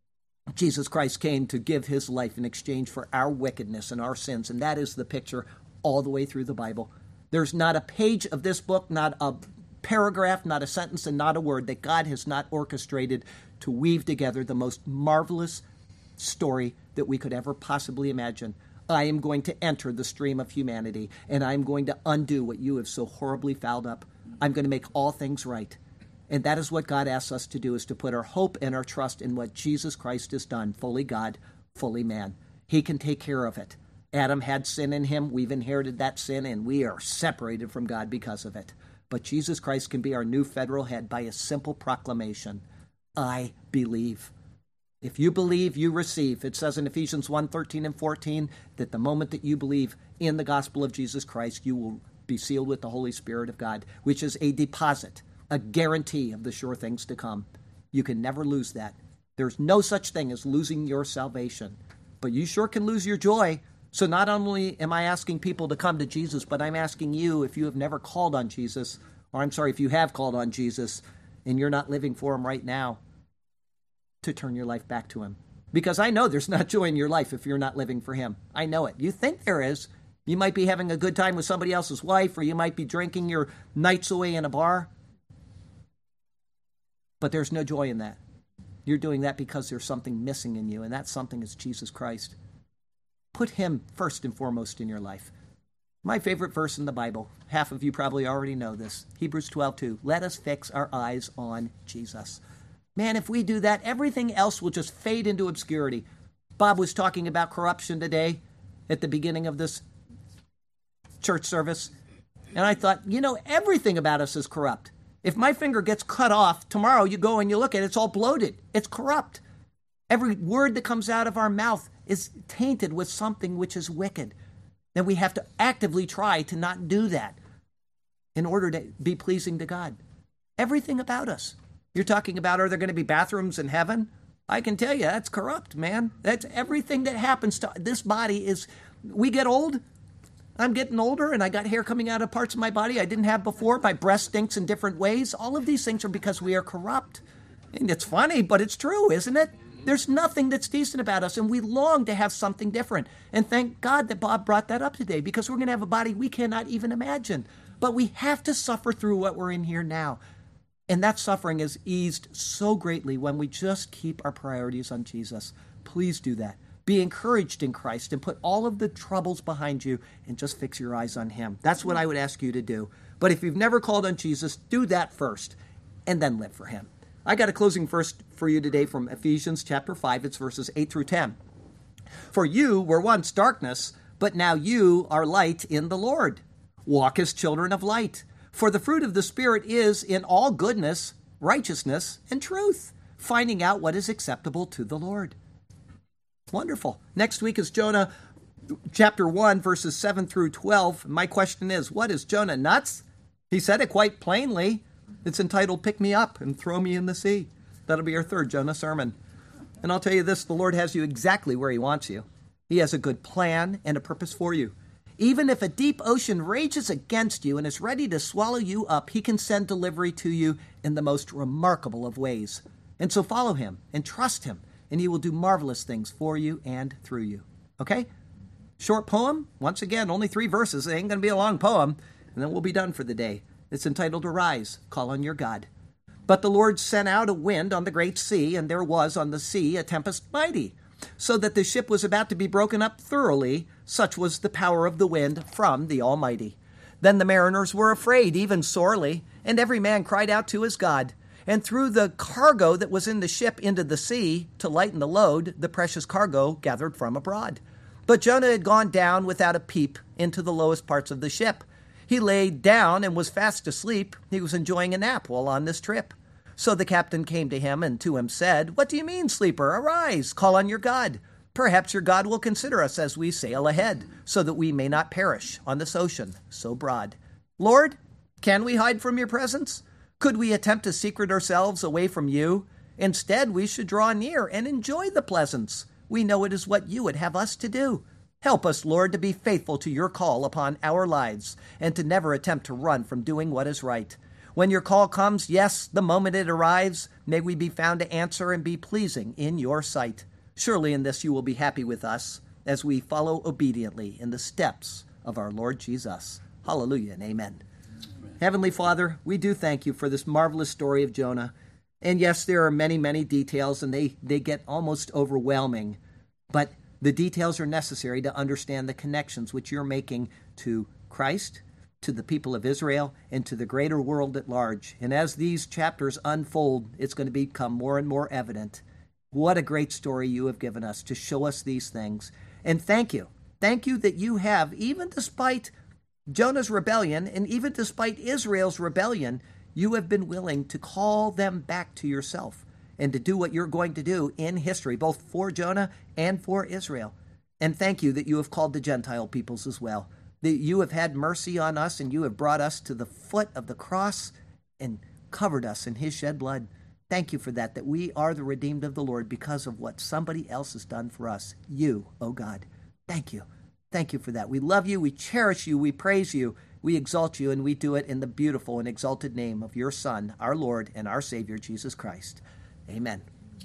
Jesus Christ came to give his life in exchange for our wickedness and our sins, and that is the picture all the way through the Bible. There's not a page of this book, not a paragraph, not a sentence, and not a word that God has not orchestrated to weave together the most marvelous story that we could ever possibly imagine. I am going to enter the stream of humanity, and I am going to undo what you have so horribly fouled up. I'm going to make all things right. And that is what God asks us to do, is to put our hope and our trust in what Jesus Christ has done, fully God, fully man. He can take care of it. Adam had sin in him. We've inherited that sin, and we are separated from God because of it. But Jesus Christ can be our new federal head by a simple proclamation. I believe. If you believe, you receive. It says in Ephesians one, thirteen and fourteen that the moment that you believe in the gospel of Jesus Christ, you will be sealed with the Holy Spirit of God, which is a deposit, a guarantee of the sure things to come. You can never lose that. There's no such thing as losing your salvation, but you sure can lose your joy. So not only am I asking people to come to Jesus, but I'm asking you, if you have never called on Jesus, or I'm sorry, if you have called on Jesus and you're not living for him right now, to turn your life back to him. Because I know there's not joy in your life if you're not living for him. I know it. You think there is. You might be having a good time with somebody else's wife, or you might be drinking your nights away in a bar. But there's no joy in that. You're doing that because there's something missing in you, and that something is Jesus Christ. Put him first and foremost in your life. My favorite verse in the Bible, half of you probably already know this, Hebrews twelve two. Let us fix our eyes on Jesus. Man, if we do that, everything else will just fade into obscurity. Bob was talking about corruption today at the beginning of this church service. And I thought, you know, everything about us is corrupt. If my finger gets cut off, tomorrow you go and you look at it, it's all bloated. It's corrupt. Every word that comes out of our mouth is tainted with something which is wicked. And we have to actively try to not do that in order to be pleasing to God. Everything about us. You're talking about, are there going to be bathrooms in heaven? I can tell you, that's corrupt, man. That's everything that happens to this body is, we get old. I'm getting older, and I got hair coming out of parts of my body I didn't have before. My breast stinks in different ways. All of these things are because we are corrupt. And it's funny, but it's true, isn't it? There's nothing that's decent about us, and we long to have something different. And thank God that Bob brought that up today, because we're going to have a body we cannot even imagine. But we have to suffer through what we're in here now. And that suffering is eased so greatly when we just keep our priorities on Jesus. Please do that. Be encouraged in Christ and put all of the troubles behind you and just fix your eyes on him. That's what I would ask you to do. But if you've never called on Jesus, do that first and then live for him. I got a closing verse for you today from Ephesians chapter five. It's verses eight through ten. For you were once darkness, but now you are light in the Lord. Walk as children of light. For the fruit of the Spirit is in all goodness, righteousness, and truth, finding out what is acceptable to the Lord. Wonderful. Next week, as Jonah chapter one, verses seven through twelve. My question is, what is Jonah, nuts? He said it quite plainly. It's entitled, Pick Me Up and Throw Me in the Sea. That'll be our third Jonah sermon. And I'll tell you this, the Lord has you exactly where he wants you. He has a good plan and a purpose for you. Even if a deep ocean rages against you and is ready to swallow you up, he can send delivery to you in the most remarkable of ways. And so follow him and trust him, and he will do marvelous things for you and through you. Okay? Short poem. Once again, only three verses. It ain't going to be a long poem. And then we'll be done for the day. It's entitled, Arise, Call on Your God. But the Lord sent out a wind on the great sea, and there was on the sea a tempest mighty, so that the ship was about to be broken up thoroughly. Such was the power of the wind from the Almighty. Then the mariners were afraid, even sorely, and every man cried out to his God, and threw the cargo that was in the ship into the sea to lighten the load, the precious cargo gathered from abroad. But Jonah had gone down without a peep into the lowest parts of the ship. He laid down and was fast asleep. He was enjoying a nap while on this trip. So the captain came to him and to him said, What do you mean, sleeper? Arise, call on your God. Perhaps your God will consider us as we sail ahead, so that we may not perish on this ocean so broad. Lord, can we hide from your presence? Could we attempt to secret ourselves away from you? Instead, we should draw near and enjoy the pleasance. We know it is what you would have us to do. Help us, Lord, to be faithful to your call upon our lives, and to never attempt to run from doing what is right. When your call comes, yes, the moment it arrives, may we be found to answer and be pleasing in your sight. Surely in this you will be happy with us, as we follow obediently in the steps of our Lord Jesus. Hallelujah and amen. Amen. Heavenly Father, we do thank you for this marvelous story of Jonah. And yes, there are many, many details, and they, they get almost overwhelming. But the details are necessary to understand the connections which you're making to Christ, to the people of Israel, and to the greater world at large. And as these chapters unfold, it's going to become more and more evident. What a great story you have given us to show us these things. And thank you. Thank you that you have, even despite Jonah's rebellion, and even despite Israel's rebellion, you have been willing to call them back to yourself and to do what you're going to do in history, both for Jonah and for Israel. And thank you that you have called the Gentile peoples as well, that you have had mercy on us and you have brought us to the foot of the cross and covered us in his shed blood. Thank you for that, that we are the redeemed of the Lord because of what somebody else has done for us. You, oh God. Thank you. Thank you for that. We love you, we cherish you, we praise you, we exalt you, and we do it in the beautiful and exalted name of your Son, our Lord and our Savior, Jesus Christ. Amen.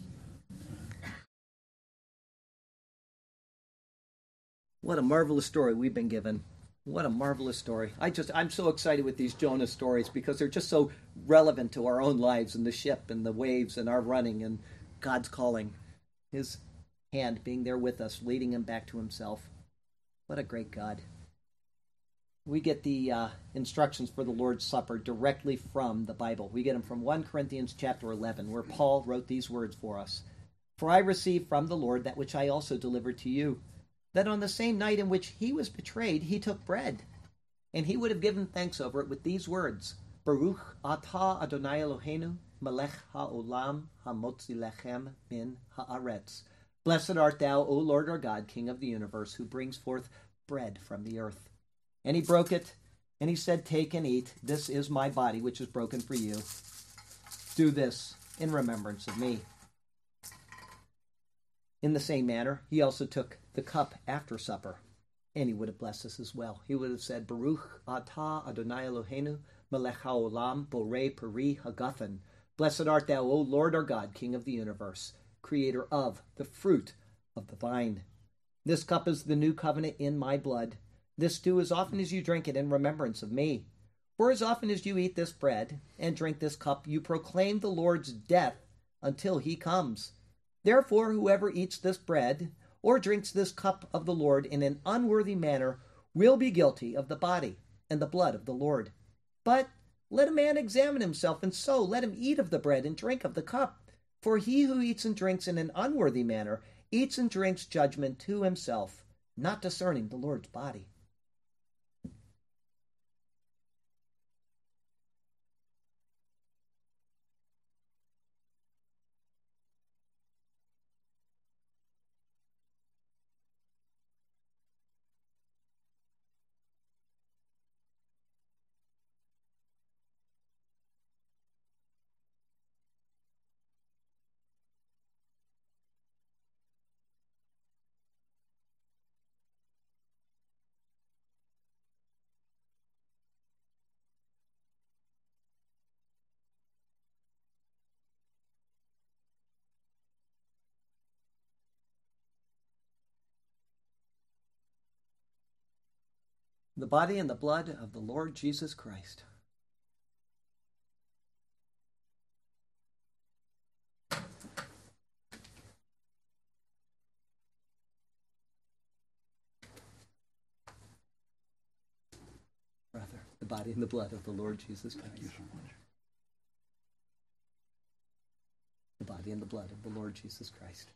What a marvelous story we've been given. What a marvelous story. I just, I'm so excited with these Jonah stories because they're just so relevant to our own lives and the ship and the waves and our running and God's calling. His hand being there with us, leading him back to himself. What a great God. We get the uh, instructions for the Lord's Supper directly from the Bible. We get them from First Corinthians chapter eleven, where Paul wrote these words for us. For I received from the Lord that which I also delivered to you, that on the same night in which he was betrayed, he took bread, and he would have given thanks over it with these words, Baruch atah Adonai Eloheinu, melech ha'olam hamotzi lechem min ha'aretz. Blessed art thou, O Lord our God, King of the universe, who brings forth bread from the earth. And he broke it, and he said, Take and eat. This is my body, which is broken for you. Do this in remembrance of me. In the same manner, he also took the cup after supper, and he would have blessed us as well. He would have said, Baruch atah Adonai Eloheinu, melech ha'olam, borei peri hagafen. Blessed art thou, O Lord our God, King of the universe, creator of the fruit of the vine. This cup is the new covenant in my blood. This do as often as you drink it in remembrance of me. For as often as you eat this bread and drink this cup, you proclaim the Lord's death until he comes. Therefore, whoever eats this bread or drinks this cup of the Lord in an unworthy manner will be guilty of the body and the blood of the Lord. But let a man examine himself, and so let him eat of the bread and drink of the cup. For he who eats and drinks in an unworthy manner eats and drinks judgment to himself, not discerning the Lord's body. The body and the blood of the Lord Jesus Christ. Brother, the body and the blood of the Lord Jesus Christ. Thank you so much. The body and the blood of the Lord Jesus Christ.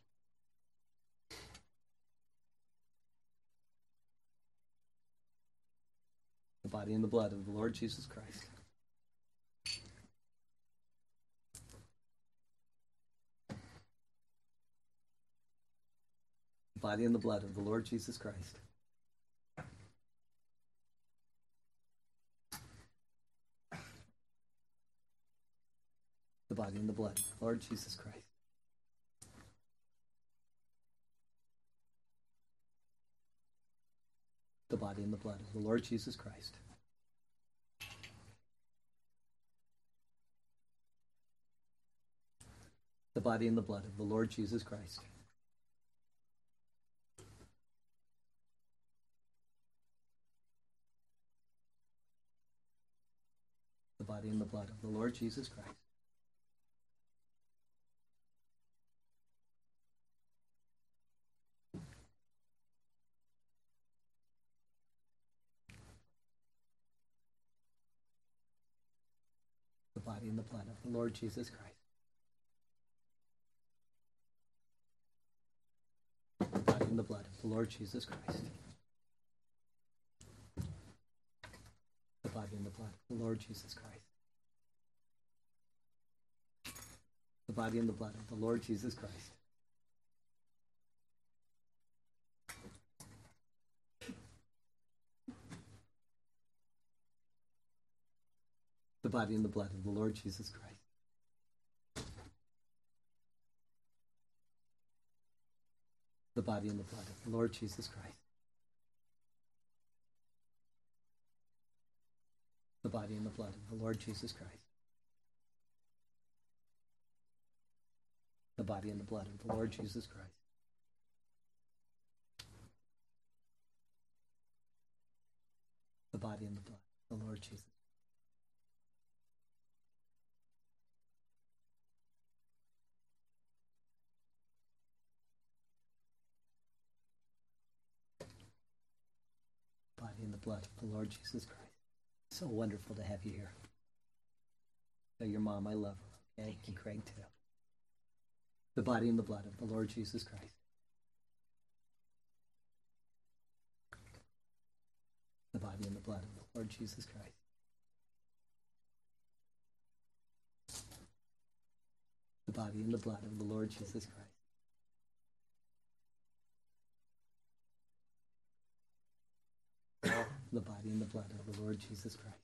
The body and the blood of the Lord Jesus Christ. The body and the blood of the Lord Jesus Christ. The body and the blood of the Lord Jesus Christ. The body and the blood of the Lord Jesus Christ. The body and the blood of the Lord Jesus Christ. The body and the blood of the Lord Jesus Christ. The body and the blood of the Lord Jesus Christ. The body and the blood of the Lord Jesus Christ. The body and the blood of the Lord Jesus Christ. The body and the blood of the Lord Jesus Christ. The body and the blood of the Lord Jesus Christ. The body and the blood of the Lord Jesus Christ. The body and the blood of the Lord Jesus Christ. The body and the blood of the Lord Jesus Christ. The body and the blood of the Lord Jesus. Body and the blood of the Lord Jesus Christ. So wonderful to have you here. Tell your mom I love her, okay? And Craig too. The body and the blood of the Lord Jesus Christ. The body and the blood of the Lord Jesus Christ. The body and the blood of the Lord Jesus Christ. The body and the blood of the Lord Jesus Christ.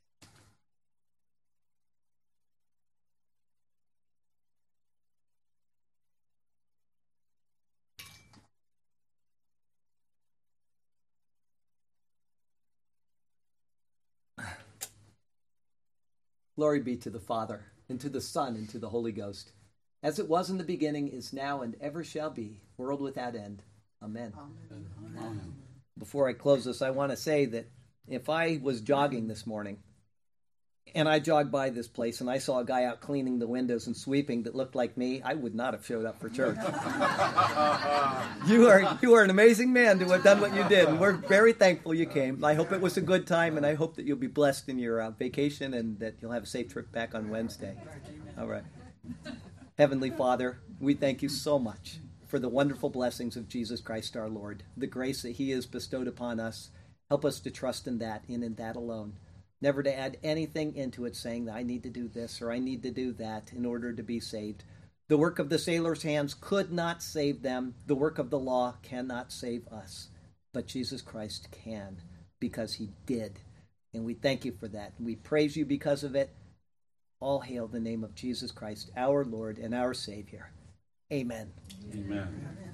Glory be to the Father, and to the Son, and to the Holy Ghost, as it was in the beginning, is now, and ever shall be, world without end. Amen. Amen. Amen. Before I close this, I want to say that if I was jogging this morning, and I jogged by this place, and I saw a guy out cleaning the windows and sweeping that looked like me, I would not have showed up for church. you are you are an amazing man to have done what you did, and we're very thankful you came. I hope it was a good time, and I hope that you'll be blessed in your uh, vacation, and that you'll have a safe trip back on Wednesday. All right. Heavenly Father, we thank you so much for the wonderful blessings of Jesus Christ our Lord, the grace that he has bestowed upon us. Help us to trust in that and in that alone. Never to add anything into it saying that I need to do this or I need to do that in order to be saved. The work of the sailor's hands could not save them. The work of the law cannot save us. But Jesus Christ can, because he did. And we thank you for that. We praise you because of it. All hail the name of Jesus Christ, our Lord and our Savior. Amen. Amen.